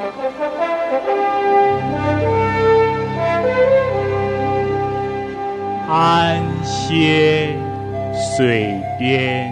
安歇水边。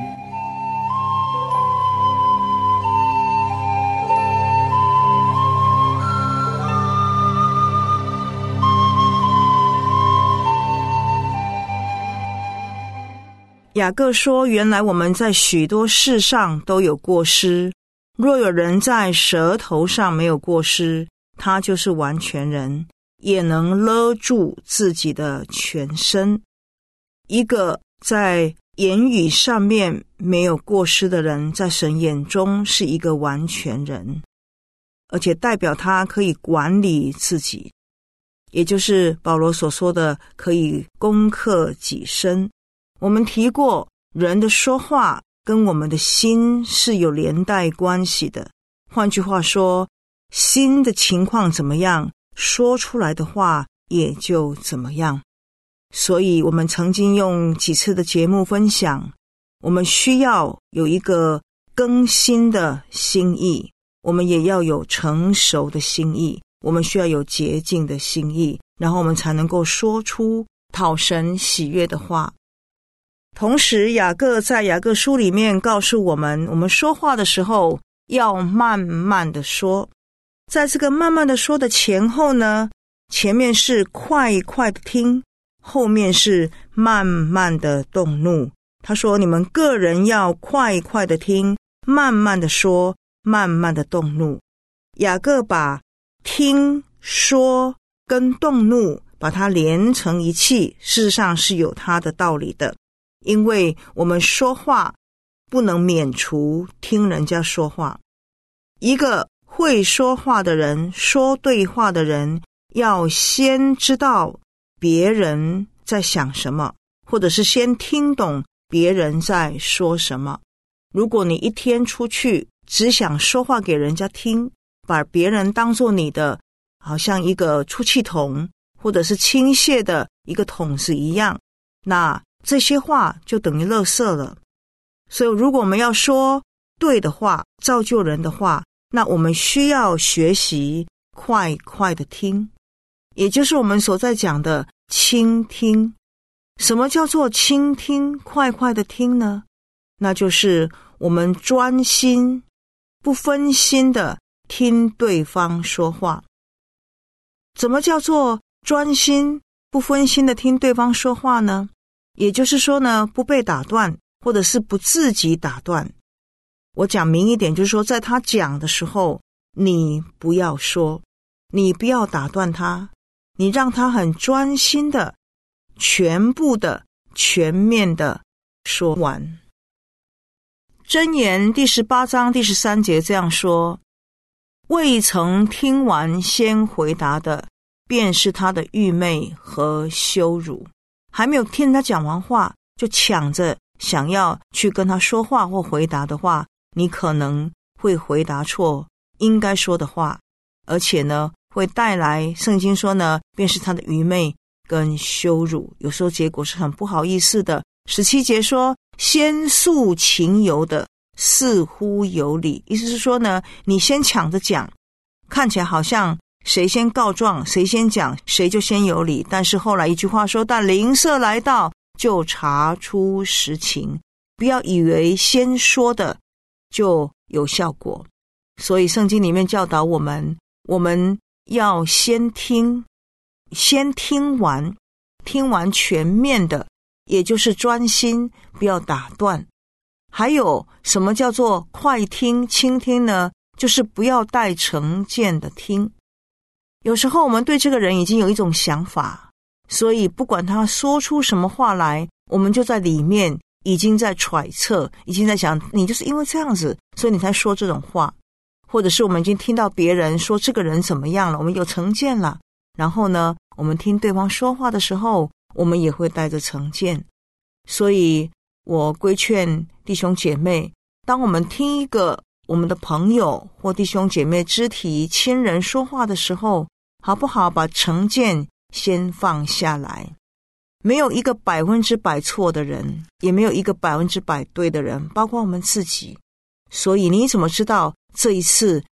雅各说，原来我们在许多事上都有过失，若有人在舌头上没有过失，他就是完全人，也能勒住自己的全身。一个在言语上面没有过失的人，在神眼中是一个完全人，而且代表他可以管理自己，也就是保罗所说的可以攻克己身。我们提过，人的说话跟我们的心是有连带关系的。换句话说，心的情况怎么样，说出来的话也就怎么样。所以我们曾经用几次的节目分享，我们需要有一个更新的心意，我们也要有成熟的心意，我们需要有洁净的心意，然后我们才能够说出讨神喜悦的话。同时，雅各在雅各书里面告诉我们，我们说话的时候要慢慢的说。在这个慢慢的说的前后呢，前面是快快的听，后面是慢慢的动怒。他说，你们个人要快快的听，慢慢的说，慢慢的动怒。雅各把听、说跟动怒把它连成一气，事实上是有它的道理的。因为我们说话不能免除听人家说话。一个会说话的人，说对话的人，要先知道别人在想什么，或者是先听懂别人在说什么。如果你一天出去只想说话给人家听，把别人当作你的好像一个出气筒，或者是倾泻的一个桶子一样，那这些话就等于垃圾了。所以如果我们要说对的话，造就人的话，那我们需要学习快快的听，也就是我们所在讲的倾听。什么叫做倾听、快快的听呢？那就是我们专心不分心的听对方说话。怎么叫做专心不分心的听对方说话呢？也就是说呢，不被打断，或者是不自己打断。我讲明一点，就是说在他讲的时候，你不要说，你不要打断他，你让他很专心的全部的全面的说完。箴言第18章第13节这样说，未曾听完先回答的，便是他的愚昧和羞辱。还没有听他讲完话，就抢着想要去跟他说话或回答的话，你可能会回答错应该说的话，而且呢，会带来圣经说呢，便是他的愚昧跟羞辱。有时候结果是很不好意思的。17节说，先诉情由的似乎有理，意思是说呢，你先抢着讲，看起来好像谁先告状谁先讲谁就先有理，但是后来一句话说，但灵色来到就查出实情。不要以为先说的就有效果。所以圣经里面教导我们，我们要先听，先听完，听完全面的，也就是专心，不要打断。还有什么叫做快听倾听呢？就是不要带成见的听。有时候我们对这个人已经有一种想法，所以不管他说出什么话来，我们就在里面已经在揣测，已经在想，你就是因为这样子，所以你才说这种话。或者是我们已经听到别人说这个人怎么样了，我们有成见了，然后呢，我们听对方说话的时候，我们也会带着成见。所以我规劝弟兄姐妹，当我们听一个我们的朋友或弟兄姐妹肢体亲人说话的时候，好不好把成见先放下来。没有一个100%错的人，也没有一个100%对的人，包括我们自己。所以你怎么知道这一次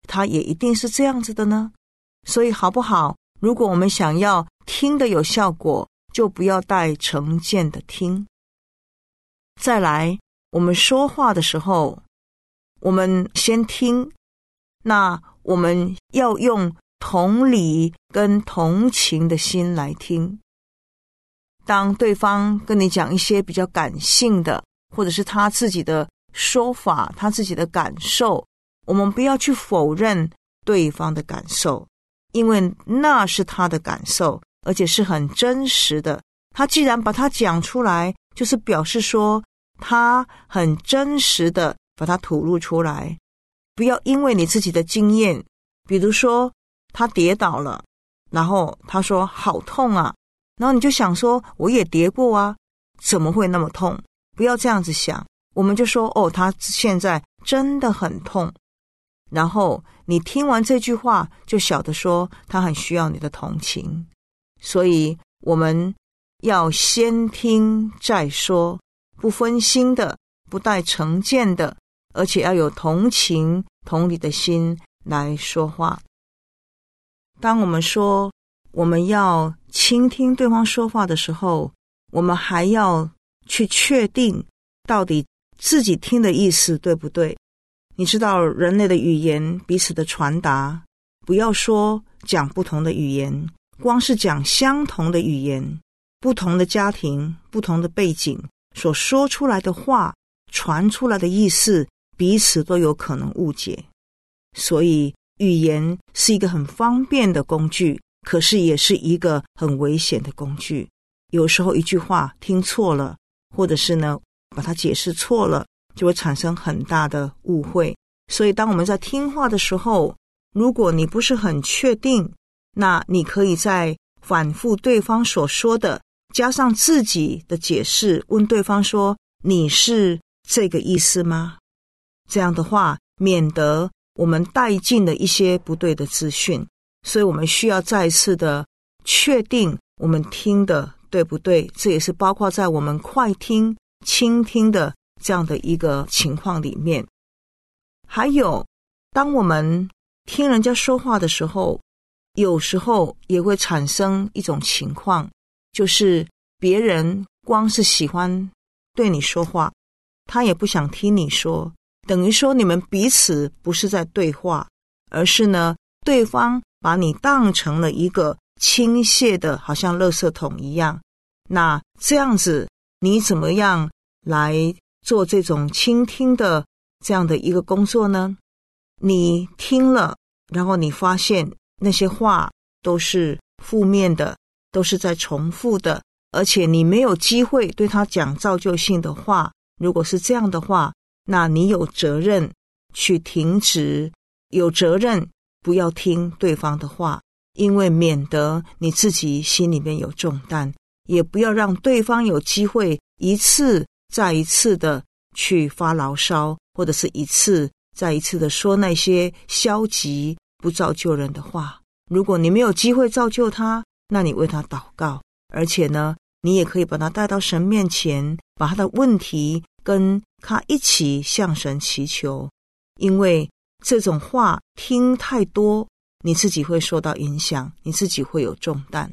它也一定是这样子的呢？所以好不好？如果我们想要听的有效果，就不要带成见的听。再来，我们说话的时候，我们先听，那我们要用同理跟同情的心来听。当对方跟你讲一些比较感性的，或者是他自己的说法，他自己的感受，我们不要去否认对方的感受，因为那是他的感受，而且是很真实的。他既然把它讲出来，就是表示说他很真实的把它吐露出来。不要因为你自己的经验，比如说他跌倒了，然后他说好痛啊，然后你就想说我也跌过啊，怎么会那么痛？不要这样子想，我们就说他现在真的很痛。然后你听完这句话，就晓得说他很需要你的同情。所以我们要先听再说，不分心的，不带成见的，而且要有同情同理的心来说话。当我们说我们要倾听对方说话的时候，我们还要去确定到底自己听的意思对不对。你知道人类的语言彼此的传达，不要说讲不同的语言，光是讲相同的语言，不同的家庭，不同的背景所说出来的话，传出来的意思，彼此都有可能误解。所以语言是一个很方便的工具，可是也是一个很危险的工具。有时候一句话听错了，或者是呢把它解释错了，就会产生很大的误会。所以当我们在听话的时候，如果你不是很确定，那你可以在反复对方所说的，加上自己的解释，问对方说你是这个意思吗？这样的话免得我们带进了一些不对的资讯。所以我们需要再一次的确定我们听的对不对，这也是包括在我们快听倾听的这样的一个情况里面。还有当我们听人家说话的时候，有时候也会产生一种情况，就是别人光是喜欢对你说话，他也不想听你说，等于说你们彼此不是在对话，而是呢对方把你当成了一个倾泻的好像垃圾桶一样。那这样子你怎么样来做这种倾听的这样的一个工作呢？你听了，然后你发现那些话都是负面的，都是在重复的，而且你没有机会对他讲造就性的话。如果是这样的话，那你有责任去停止，有责任不要听对方的话，因为免得你自己心里面有重担，也不要让对方有机会一次再一次的去发牢骚，或者是一次再一次的说那些消极不造就人的话。如果你没有机会造就他，那你为他祷告，而且呢你也可以把他带到神面前，把他的问题跟他一起向神祈求。因为这种话听太多，你自己会受到影响，你自己会有重担。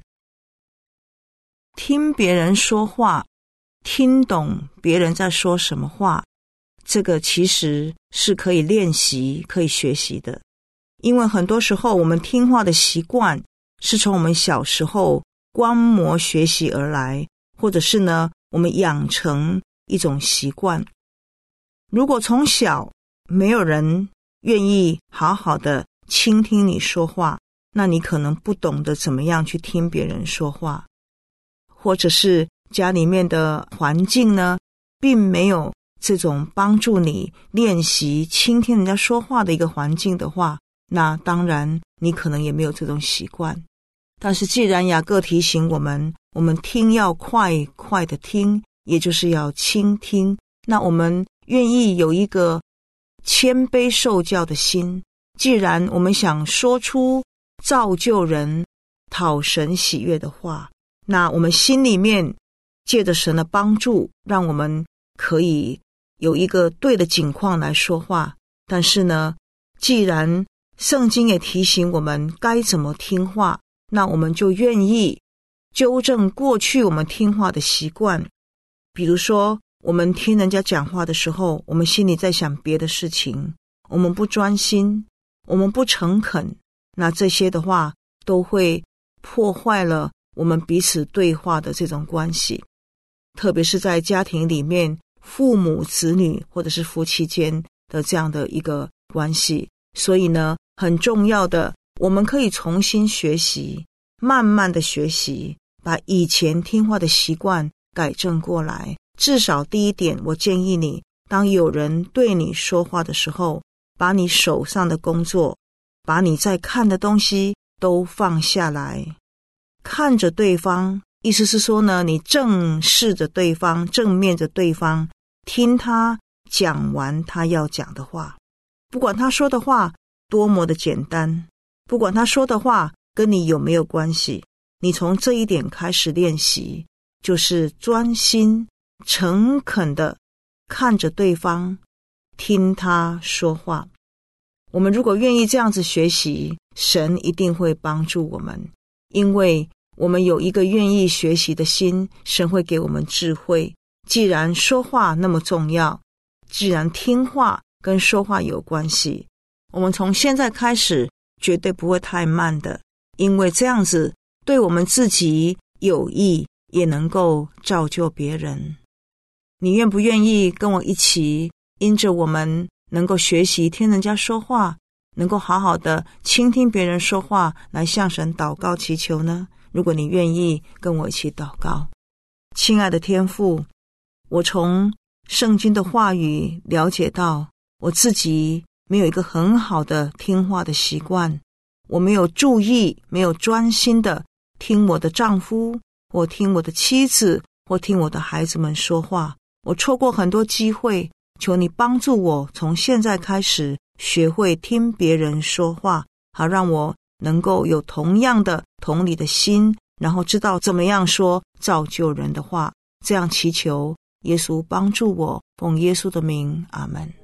听别人说话，听懂别人在说什么话，这个其实是可以练习可以学习的。因为很多时候我们听话的习惯是从我们小时候观摩学习而来，或者是呢我们养成一种习惯。如果从小没有人愿意好好的倾听你说话，那你可能不懂得怎么样去听别人说话，或者是家里面的环境呢并没有这种帮助你练习倾听人家说话的一个环境的话，那当然你可能也没有这种习惯。但是既然雅各提醒我们听要快快的听，也就是要倾听，那我们愿意有一个谦卑受教的心。既然我们想说出造就人讨神喜悦的话，那我们心里面借着神的帮助，让我们可以有一个对的景况来说话。但是呢，既然圣经也提醒我们该怎么听话，那我们就愿意纠正过去我们听话的习惯。比如说，我们听人家讲话的时候，我们心里在想别的事情，我们不专心，我们不诚恳，那这些的话都会破坏了我们彼此对话的这种关系。特别是在家庭里面，父母子女或者是夫妻间的这样的一个关系。所以呢，很重要的，我们可以重新学习，慢慢的学习，把以前听话的习惯改正过来。至少第一点，我建议你，当有人对你说话的时候，把你手上的工作，把你在看的东西都放下来，看着对方，意思是说呢，你正视着对方，正面着对方，听他讲完他要讲的话。不管他说的话多么的简单，不管他说的话跟你有没有关系，你从这一点开始练习，就是专心诚恳的看着对方，听他说话。我们如果愿意这样子学习，神一定会帮助我们，因为我们有一个愿意学习的心，神会给我们智慧。既然说话那么重要，既然听话跟说话有关系，我们从现在开始绝对不会太慢的，因为这样子对我们自己有益，也能够造就别人。你愿不愿意跟我一起，因着我们能够学习听人家说话，能够好好的倾听别人说话，来向神祷告祈求呢？如果你愿意跟我一起祷告。亲爱的天父，我从圣经的话语了解到，我自己没有一个很好的听话的习惯，我没有注意，没有专心的听我的丈夫，或听我的妻子，或听我的孩子们说话，我错过很多机会。求你帮助我从现在开始学会听别人说话，好让我能够有同样的同理的心，然后知道怎么样说造就人的话。这样祈求耶稣帮助我，奉耶稣的名，阿们。